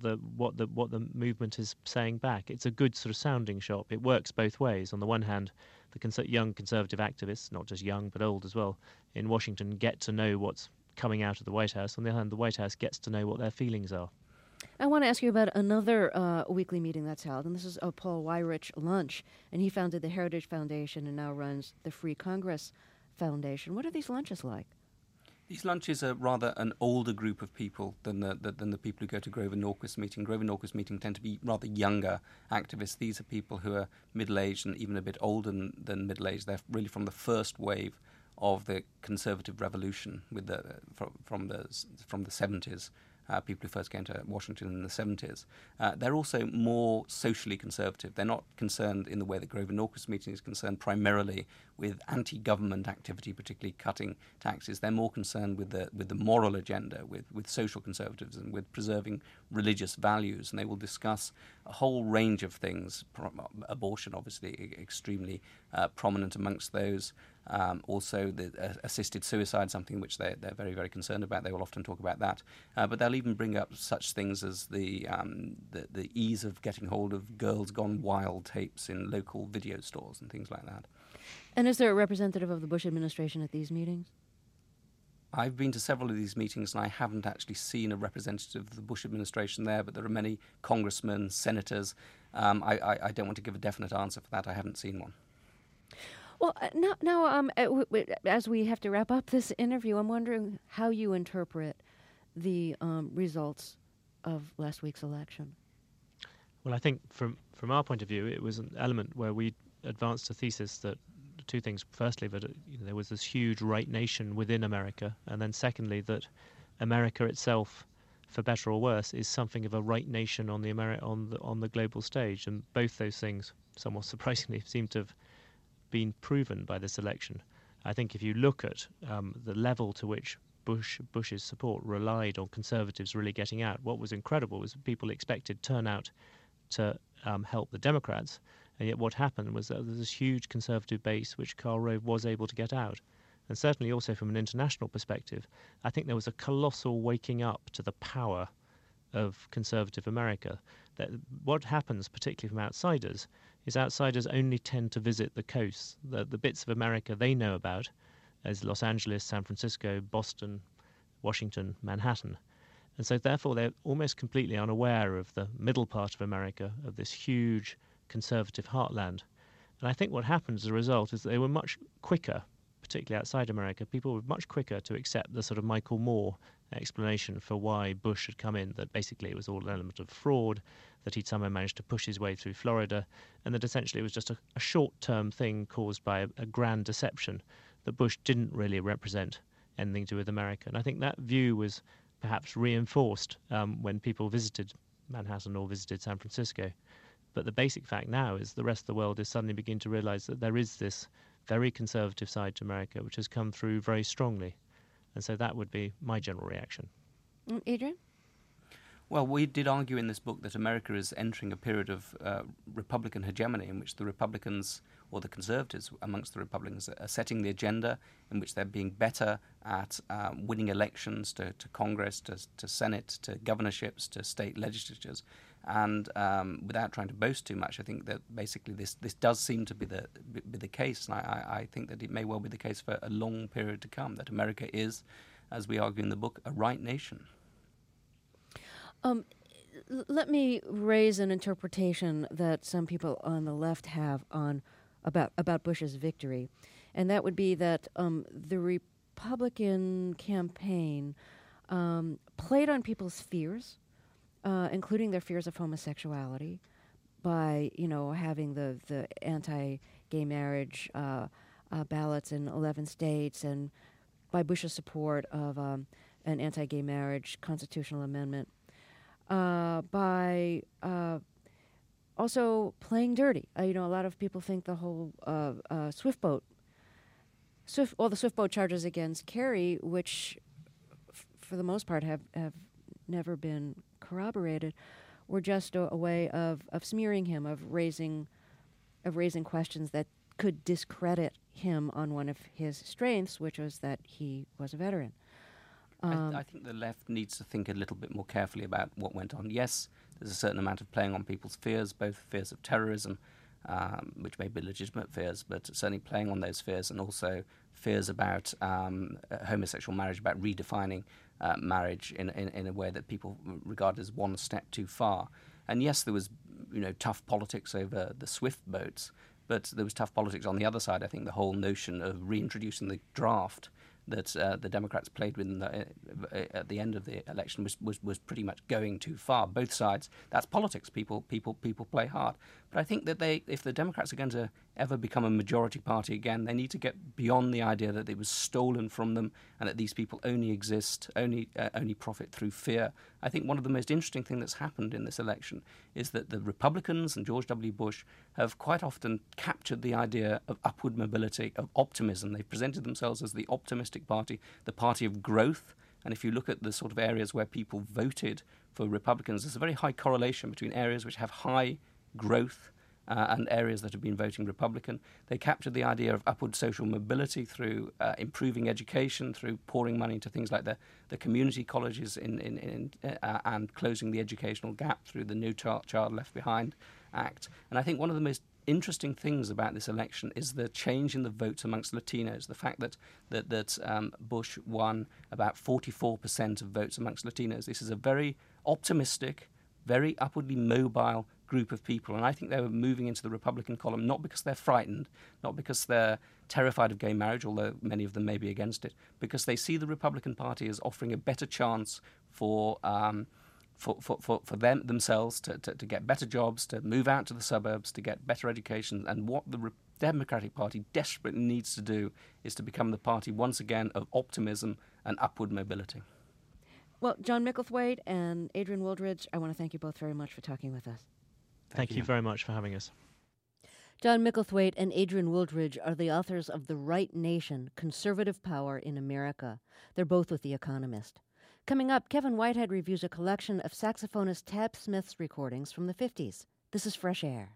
the movement is saying back. It's a good sort of sounding shop. It works both ways. On the one hand, the young conservative activists, not just young but old as well, in Washington get to know what's coming out of the White House. On the other hand, the White House gets to know what their feelings are. I want to ask you about another weekly meeting that's held, and this is a Paul Weyrich lunch, and he founded the Heritage Foundation and now runs the Free Congress Foundation. What are these lunches like? These lunches are rather an older group of people than the people who go to Grover Norquist meeting. Grover Norquist meeting tend to be rather younger activists. These are people who are middle-aged and even a bit older than middle-aged. They're really from the first wave of the conservative revolution with from the 70s. People who first came to Washington in the 70s. They're also more socially conservative. They're not concerned in the way that Grover Norquist meeting is concerned primarily with anti-government activity, particularly cutting taxes. They're more concerned with the moral agenda, with social conservatism, with preserving religious values, and they will discuss a whole range of things. Abortion, obviously, extremely prominent amongst those. Also, the assisted suicide, something which they're very, very concerned about. They will often talk about that. But they'll even bring up such things as the ease of getting hold of Girls Gone Wild tapes in local video stores and things like that. And is there a representative of the Bush administration at these meetings? I've been to several of these meetings and I haven't actually seen a representative of the Bush administration there, but there are many congressmen, senators. I don't want to give a definite answer for that. I haven't seen one. Well, now, as we have to wrap up this interview, I'm wondering how you interpret the results of last week's election. Well, I think from our point of view, it was an element where we advanced a thesis that two things. Firstly, that there was this huge right nation within America, and then secondly, that America itself, for better or worse, is something of a right nation on the global stage. And both those things, somewhat surprisingly, seem to have been proven by this election. I think if you look at the level to which Bush's support relied on conservatives really getting out, what was incredible was people expected turnout to help the Democrats, and yet what happened was that there was this huge conservative base which Karl Rove was able to get out. And certainly also from an international perspective, I think there was a colossal waking up to the power of conservative America. That what happens, particularly from outsiders, is outsiders only tend to visit the coasts, the bits of America they know about, as Los Angeles, San Francisco, Boston, Washington, Manhattan. And so therefore they're almost completely unaware of the middle part of America, of this huge conservative heartland. And I think what happened as a result is that they were much quicker, particularly outside America, people were much quicker to accept the sort of Michael Moore explanation for why Bush had come in, that basically it was all an element of fraud, that he'd somehow managed to push his way through Florida, and that essentially it was just a short-term thing caused by a grand deception, that Bush didn't really represent anything to do with America. And I think that view was perhaps reinforced when people visited Manhattan or visited San Francisco. But the basic fact now is the rest of the world is suddenly beginning to realize that there is this very conservative side to America which has come through very strongly. And so that would be my general reaction. Adrian? Well, we did argue in this book that America is entering a period of Republican hegemony in which the Republicans, or the conservatives amongst the Republicans, are setting the agenda, in which they're being better at winning elections to Congress, to Senate, to governorships, to state legislatures. And without trying to boast too much, I think that basically this does seem to be the case. And I think that it may well be the case for a long period to come, that America is, as we argue in the book, a right nation. Let me raise an interpretation that some people on the left have about Bush's victory, and that would be that the Republican campaign played on people's fears, including their fears of homosexuality, by having the anti-gay marriage ballots in 11 states, and by Bush's support of an anti-gay marriage constitutional amendment. By also playing dirty. A lot of people think the whole all the Swift boat charges against Kerry, which for the most part have never been corroborated, were just a way of smearing him, of raising questions that could discredit him on one of his strengths, which was that he was a veteran. I think the left needs to think a little bit more carefully about what went on. Yes, there's a certain amount of playing on people's fears, both fears of terrorism, which may be legitimate fears, but certainly playing on those fears, and also fears about homosexual marriage, about redefining marriage in a way that people regard as one step too far. And yes, there was tough politics over the Swift boats, but there was tough politics on the other side. I think the whole notion of reintroducing the draft that the Democrats played with at the end of the election was pretty much going too far. Both sides, that's politics. People play hard. But I think that if the Democrats are going to ever become a majority party again, they need to get beyond the idea that it was stolen from them and that these people only exist, only profit through fear. I think one of the most interesting things that's happened in this election is that the Republicans and George W. Bush have quite often captured the idea of upward mobility, of optimism. They've presented themselves as the optimistic party, the party of growth. And if you look at the sort of areas where people voted for Republicans, there's a very high correlation between areas which have high growth and areas that have been voting Republican. They captured the idea of upward social mobility through improving education, through pouring money into things like the community colleges and closing the educational gap through the No Child Left Behind Act. And I think one of the most interesting things about this election is the change in the votes amongst Latinos, the fact that Bush won about 44% of votes amongst Latinos. This is a very optimistic, very upwardly mobile group of people, and I think they were moving into the Republican column not because they're frightened, not because they're terrified of gay marriage, although many of them may be against it, because they see the Republican Party as offering a better chance for themselves to get better jobs, to move out to the suburbs, to get better education. And what the Democratic Party desperately needs to do is to become the party once again of optimism and upward mobility. Well, John Micklethwaite and Adrian Wooldridge, I want to thank you both very much for talking with us. Thank you very much for having us. John Micklethwaite and Adrian Wooldridge are the authors of The Right Nation, Conservative Power in America. They're both with The Economist. Coming up, Kevin Whitehead reviews a collection of saxophonist Tab Smith's recordings from the 50s. This is Fresh Air.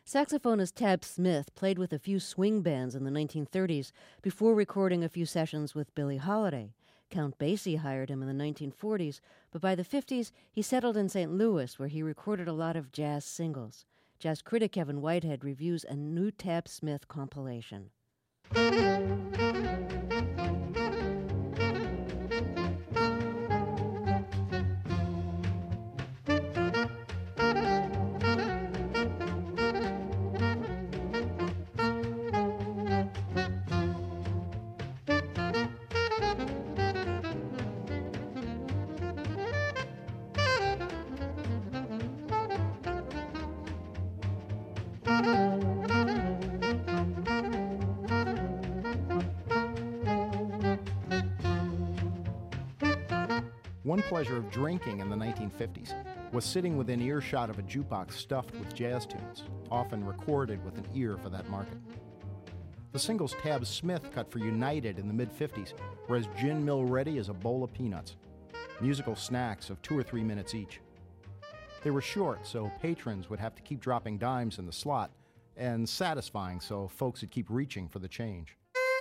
Saxophonist Tab Smith played with a few swing bands in the 1930s before recording a few sessions with Billie Holiday. Count Basie hired him in the 1940s, but by the 50s he settled in St. Louis, where he recorded a lot of jazz singles. Jazz critic Kevin Whitehead reviews a new Tab Smith compilation. One pleasure of drinking in the 1950s was sitting within earshot of a jukebox stuffed with jazz tunes, often recorded with an ear for that market. The singles Tab Smith cut for United in the mid-50s were as gin mill ready as a bowl of peanuts, musical snacks of 2 or 3 minutes each. They were short, so patrons would have to keep dropping dimes in the slot, and satisfying, so folks would keep reaching for the change.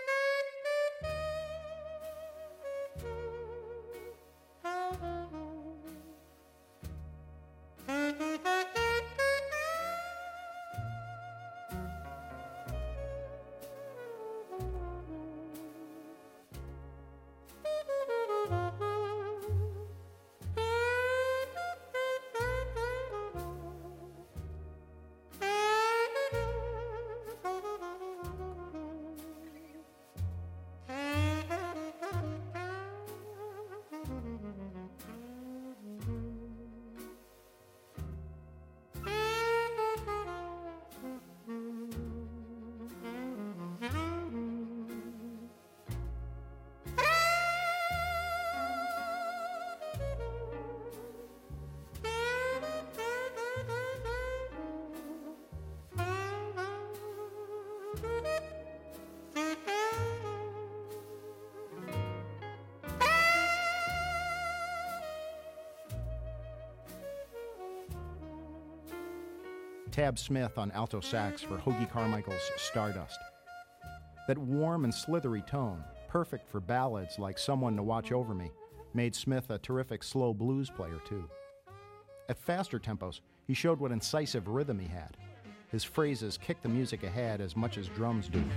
Tab Smith on alto sax for Hoagy Carmichael's Stardust. That warm and slithery tone, perfect for ballads like Someone to Watch Over Me, made Smith a terrific slow blues player too. At faster tempos, he showed what incisive rhythm he had. His phrases kicked the music ahead as much as drums do.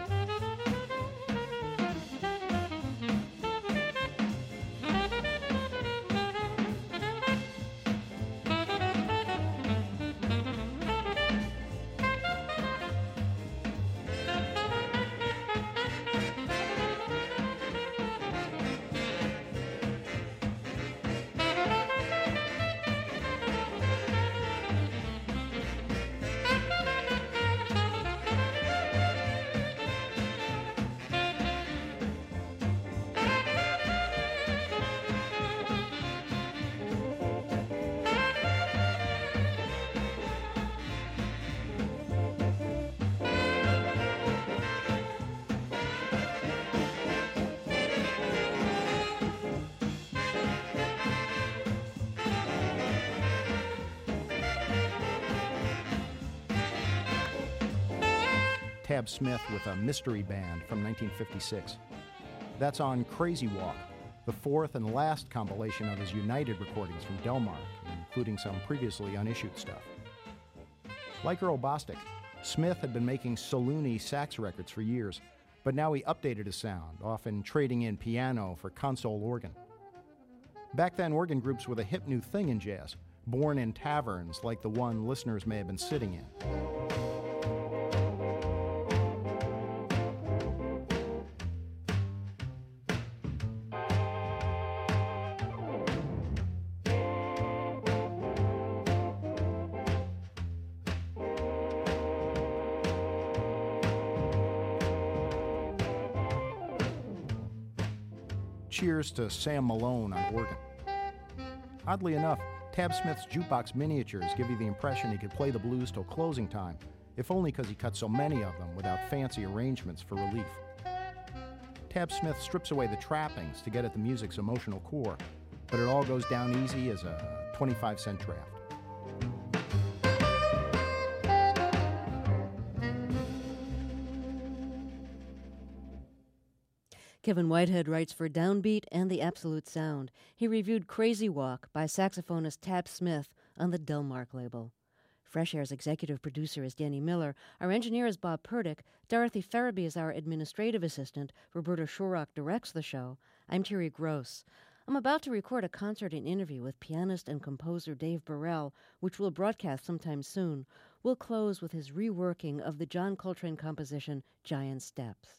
Tab Smith with a mystery band from 1956. That's on Crazy Walk, the fourth and last compilation of his United recordings from Delmark, including some previously unissued stuff. Like Earl Bostic, Smith had been making saloony sax records for years, but now he updated his sound, often trading in piano for console organ. Back then, organ groups were the hip new thing in jazz, born in taverns like the one listeners may have been sitting in. Cheers to Sam Malone on organ. Oddly enough, Tab Smith's jukebox miniatures give you the impression he could play the blues till closing time, if only because he cut so many of them without fancy arrangements for relief. Tab Smith strips away the trappings to get at the music's emotional core, but it all goes down easy as a 25-cent draft. Kevin Whitehead writes for Downbeat and The Absolute Sound. He reviewed Crazy Walk by saxophonist Tab Smith on the Delmark label. Fresh Air's executive producer is Danny Miller. Our engineer is Bob Purdick. Dorothy Farabee is our administrative assistant. Roberta Shorrock directs the show. I'm Terry Gross. I'm about to record a concert and interview with pianist and composer Dave Burrell, which we'll broadcast sometime soon. We'll close with his reworking of the John Coltrane composition Giant Steps.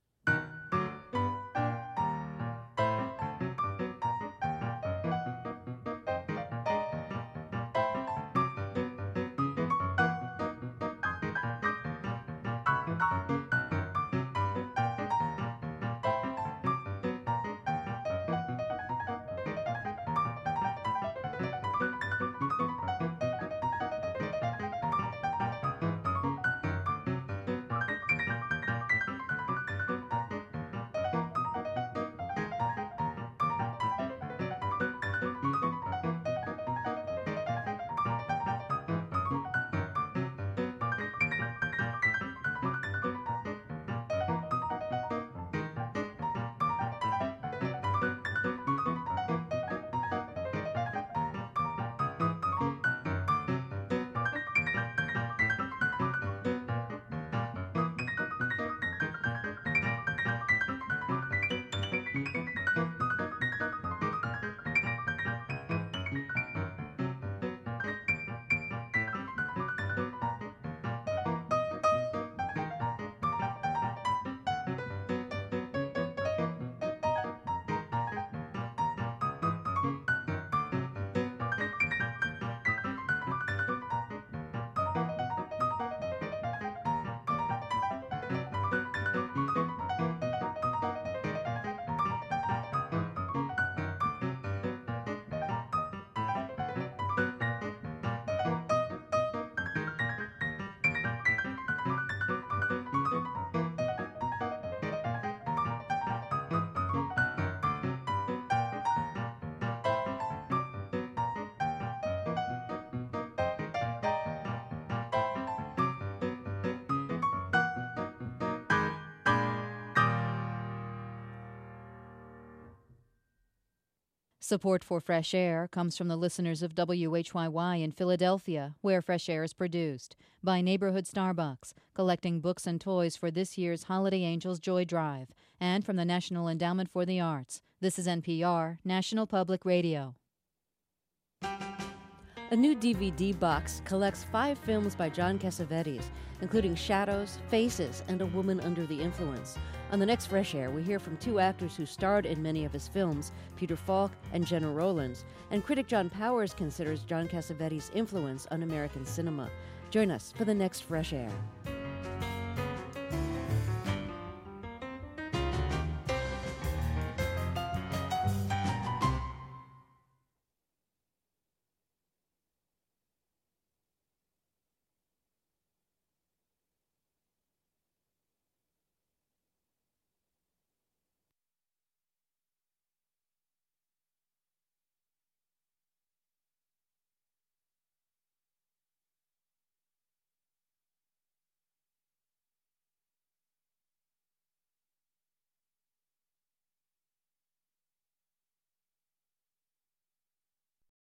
Support for Fresh Air comes from the listeners of WHYY in Philadelphia, where Fresh Air is produced, by Neighborhood Starbucks, collecting books and toys for this year's Holiday Angels Joy Drive, and from the National Endowment for the Arts. This is NPR, National Public Radio. A new DVD box collects 5 films by John Cassavetes, including Shadows, Faces, and A Woman Under the Influence. On the next Fresh Air, we hear from 2 actors who starred in many of his films, Peter Falk and Jenna Rollins, and critic John Powers considers John Cassavetes' influence on American cinema. Join us for the next Fresh Air.